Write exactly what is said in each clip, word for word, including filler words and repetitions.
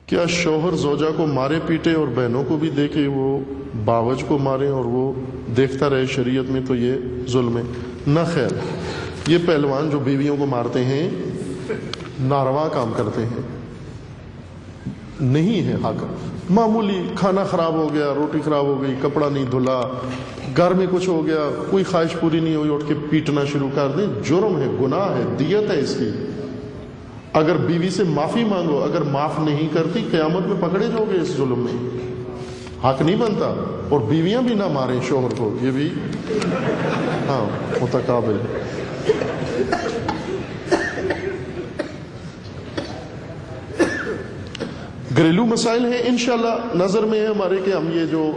کیا شوہر زوجہ کو مارے پیٹے اور بہنوں کو بھی دیکھے وہ باوج کو مارے اور وہ دیکھتا رہے شریعت میں تو یہ ظلم ہے؟ نہ خیر، یہ پہلوان جو بیویوں کو مارتے ہیں ناروا کام کرتے ہیں، نہیں ہے حق۔ معمولی کھانا خراب ہو گیا، روٹی خراب ہو گئی، کپڑا نہیں دھلا، گھر میں کچھ ہو گیا، کوئی خواہش پوری نہیں ہوئی، اٹھ کے پیٹنا شروع کر دیں، جرم ہے، گناہ ہے، دیت ہے اس کی۔ اگر بیوی سے معافی مانگو، اگر معاف نہیں کرتی قیامت میں پکڑے جاؤ گے اس ظلم میں، حق نہیں بنتا۔ اور بیویاں بھی نہ ماریں شوہر کو، یہ بھی ہاں متقابل ہے۔ گھریلو مسائل ہیں، انشاءاللہ نظر میں ہے ہمارے کہ ہم یہ جو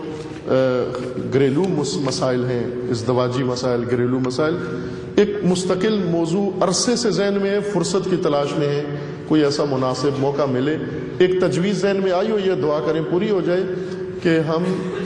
گھریلو مسائل ہیں، ازدواجی مسائل، گھریلو مسائل، ایک مستقل موضوع عرصے سے ذہن میں ہے، فرصت کی تلاش میں ہے، کوئی ایسا مناسب موقع ملے، ایک تجویز ذہن میں آئی ہوئی ہے، دعا کریں پوری ہو جائے، کہ ہم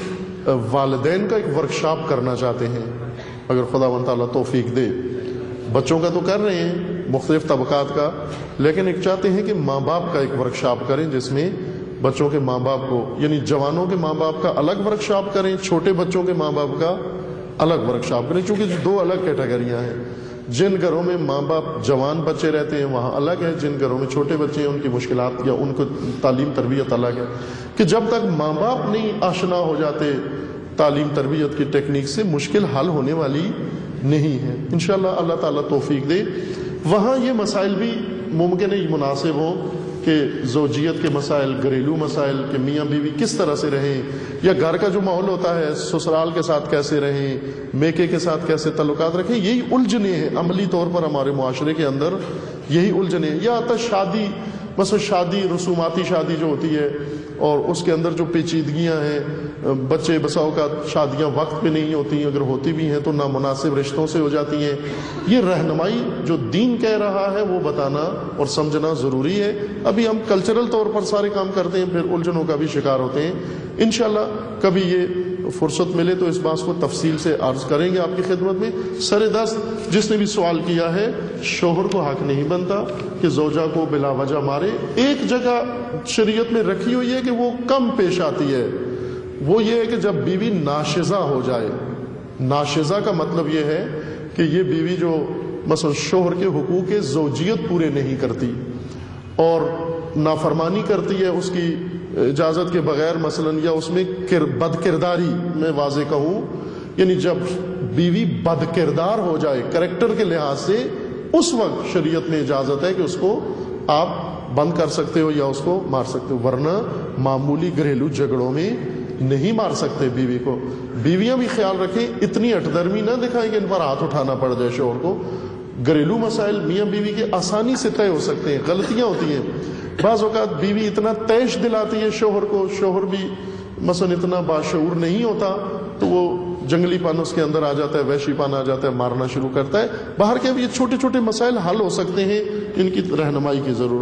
والدین کا ایک ورکشاپ کرنا چاہتے ہیں، اگر خداوند تعالیٰ توفیق دے۔ بچوں کا تو کر رہے ہیں مختلف طبقات کا، لیکن ایک چاہتے ہیں کہ ماں باپ کا ایک ورکشاپ کریں جس میں بچوں کے ماں باپ کو، یعنی جوانوں کے ماں باپ کا الگ ورکشاپ کریں، چھوٹے بچوں کے ماں باپ کا الگ ورکشاپ کریں، چونکہ دو الگ کیٹیگریاں ہیں۔ جن گھروں میں ماں باپ جوان بچے رہتے ہیں وہاں الگ ہے، جن گھروں میں چھوٹے بچے ہیں ان کی مشکلات یا ان کو تعلیم تربیت الگ ہے، کہ جب تک ماں باپ نہیں آشنا ہو جاتے تعلیم تربیت کی ٹیکنیک سے مشکل حل ہونے والی نہیں ہے۔ انشاءاللہ اللہ تعالیٰ توفیق دے، وہاں یہ مسائل بھی ممکن ہے مناسب ہوں کہ زوجیت کے مسائل، گھریلو مسائل، کہ میاں بیوی کس طرح سے رہیں، یا گھر کا جو ماحول ہوتا ہے سسرال کے ساتھ کیسے رہیں، میکے کے ساتھ کیسے تعلقات رکھیں، یہی الجھنیں ہیں عملی طور پر ہمارے معاشرے کے اندر، یہی الجھنیں ہیں۔ یا آتا شادی، مثلا شادی، رسوماتی شادی جو ہوتی ہے اور اس کے اندر جو پیچیدگیاں ہیں، بچے بساؤ کا شادیاں وقت پہ نہیں ہوتی، اگر ہوتی بھی ہیں تو نامناسب رشتوں سے ہو جاتی ہیں، یہ رہنمائی جو دین کہہ رہا ہے وہ بتانا اور سمجھنا ضروری ہے۔ ابھی ہم کلچرل طور پر سارے کام کرتے ہیں، پھر الجھنوں کا بھی شکار ہوتے ہیں۔ انشاءاللہ کبھی یہ فرصت ملے تو اس بات کو تفصیل سے عرض کریں گے آپ کی خدمت میں۔ سر دست جس نے بھی سوال کیا ہے، شوہر کو حق نہیں بنتا کہ زوجہ کو بلا وجہ مارے۔ ایک جگہ شریعت میں رکھی ہوئی ہے کہ وہ کم پیش آتی ہے، وہ یہ ہے کہ جب بیوی ناشزہ ہو جائے۔ ناشزہ کا مطلب یہ ہے کہ یہ بیوی جو مثلا شوہر کے حقوق زوجیت پورے نہیں کرتی اور نافرمانی کرتی ہے اس کی اجازت کے بغیر، مثلا یا اس میں بد کرداری، میں واضح کہوں یعنی جب بیوی بد کردار ہو جائے کریکٹر کے لحاظ سے، اس وقت شریعت میں اجازت ہے کہ اس کو آپ بند کر سکتے ہو یا اس کو مار سکتے ہو، ورنہ معمولی گھریلو جھگڑوں میں نہیں مار سکتے بیوی کو۔ بیویاں بھی خیال رکھیں، اتنی اٹ درمی نہ دکھائیں کہ ان پر ہاتھ اٹھانا پڑ جائے شوہر کو۔ گھریلو مسائل میاں بیوی کے آسانی سے طے ہو سکتے ہیں، غلطیاں ہوتی ہیں بعض اوقات، بیوی اتنا تیش دلاتی ہے شوہر کو، شوہر بھی مثلا اتنا باشعور نہیں ہوتا تو وہ جنگلی پن اس کے اندر آ جاتا ہے، وحشی پن آ جاتا ہے، مارنا شروع کرتا ہے۔ باہر کے بھی یہ چھوٹے چھوٹے مسائل حل ہو سکتے ہیں، ان کی رہنمائی کی ضرورت